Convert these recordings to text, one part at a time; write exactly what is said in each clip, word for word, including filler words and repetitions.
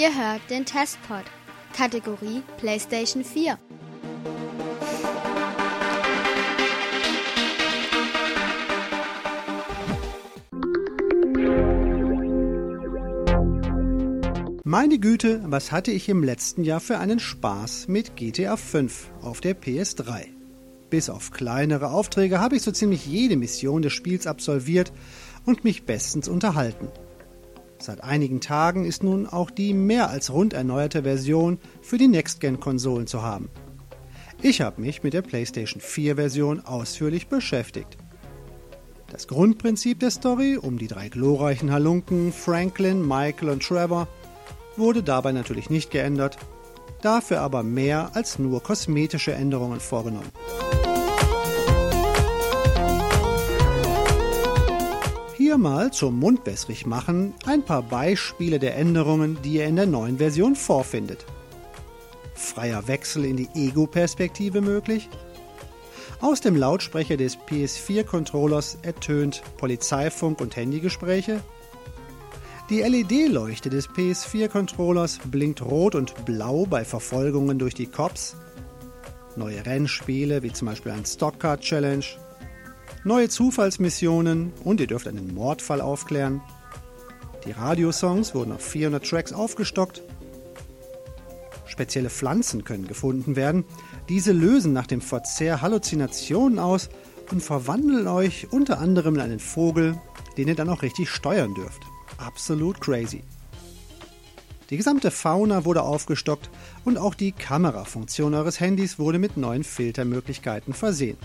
Ihr hört den Testpod, Kategorie PlayStation vier. Meine Güte, was hatte ich im letzten Jahr für einen Spaß mit G T A fünf auf der P S drei. Bis auf kleinere Aufträge habe ich so ziemlich jede Mission des Spiels absolviert und mich bestens unterhalten. Seit einigen Tagen ist nun auch die mehr als rund erneuerte Version für die Next-Gen-Konsolen zu haben. Ich habe mich mit der PlayStation vier Version ausführlich beschäftigt. Das Grundprinzip der Story um die drei glorreichen Halunken Franklin, Michael und Trevor wurde dabei natürlich nicht geändert, dafür aber mehr als nur kosmetische Änderungen vorgenommen. Hier mal zum Mundwässrig machen ein paar Beispiele der Änderungen, die ihr in der neuen Version vorfindet. Freier Wechsel in die Ego-Perspektive möglich. Aus dem Lautsprecher des P S vier Controllers ertönt Polizeifunk und Handygespräche. Die L E D-Leuchte des P S vier Controllers blinkt rot und blau bei Verfolgungen durch die Cops. Neue Rennspiele wie zum Beispiel ein Stock-Car Challenge. Neue Zufallsmissionen und ihr dürft einen Mordfall aufklären. Die Radiosongs wurden auf vierhundert Tracks aufgestockt. Spezielle Pflanzen können gefunden werden. Diese lösen nach dem Verzehr Halluzinationen aus und verwandeln euch unter anderem in einen Vogel, den ihr dann auch richtig steuern dürft. Absolut crazy. Die gesamte Fauna wurde aufgestockt und auch die Kamerafunktion eures Handys wurde mit neuen Filtermöglichkeiten versehen.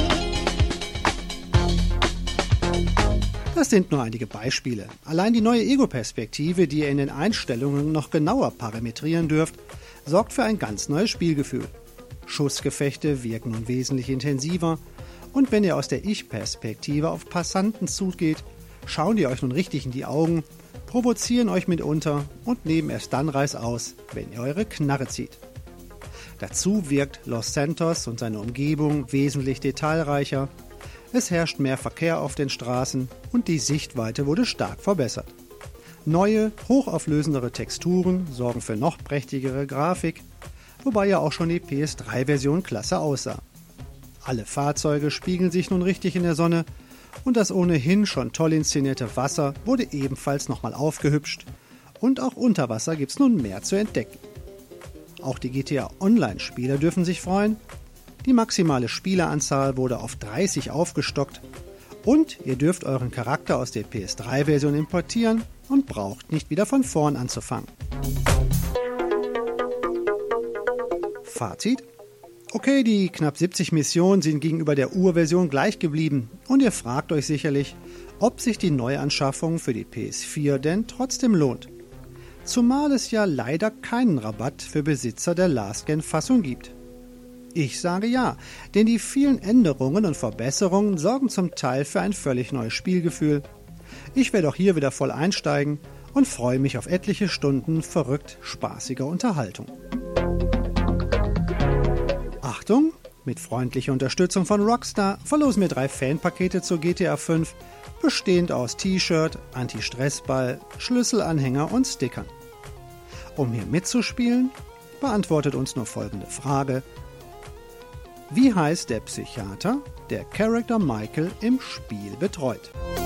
Das sind nur einige Beispiele. Allein die neue Ego-Perspektive, die ihr in den Einstellungen noch genauer parametrieren dürft, sorgt für ein ganz neues Spielgefühl. Schussgefechte wirken nun wesentlich intensiver und wenn ihr aus der Ich-Perspektive auf Passanten zugeht, schauen die euch nun richtig in die Augen, provozieren euch mitunter und nehmen erst dann reißaus, wenn ihr eure Knarre zieht. Dazu wirkt Los Santos und seine Umgebung wesentlich detailreicher. Es herrscht mehr Verkehr auf den Straßen und die Sichtweite wurde stark verbessert. Neue, hochauflösendere Texturen sorgen für noch prächtigere Grafik, wobei ja auch schon die P S drei Version klasse aussah. Alle Fahrzeuge spiegeln sich nun richtig in der Sonne und das ohnehin schon toll inszenierte Wasser wurde ebenfalls nochmal aufgehübscht und auch unter Wasser gibt's nun mehr zu entdecken. Auch die G T A Online-Spieler dürfen sich freuen. Die maximale Spieleranzahl wurde auf dreißig aufgestockt und ihr dürft euren Charakter aus der P S drei Version importieren und braucht nicht wieder von vorn anzufangen. Fazit: Okay, die knapp siebzig Missionen sind gegenüber der Urversion gleich geblieben und ihr fragt euch sicherlich, ob sich die Neuanschaffung für die P S vier denn trotzdem lohnt. Zumal es ja leider keinen Rabatt für Besitzer der Last-Gen-Fassung gibt. Ich sage ja, denn die vielen Änderungen und Verbesserungen sorgen zum Teil für ein völlig neues Spielgefühl. Ich werde auch hier wieder voll einsteigen und freue mich auf etliche Stunden verrückt spaßiger Unterhaltung. Achtung! Mit freundlicher Unterstützung von Rockstar verlosen wir drei Fanpakete zur G T A fünf, bestehend aus T-Shirt, Anti-Stress-Ball, Schlüsselanhänger und Stickern. Um hier mitzuspielen, beantwortet uns nur folgende Frage: Wie heißt der Psychiater, der Charakter Michael im Spiel betreut?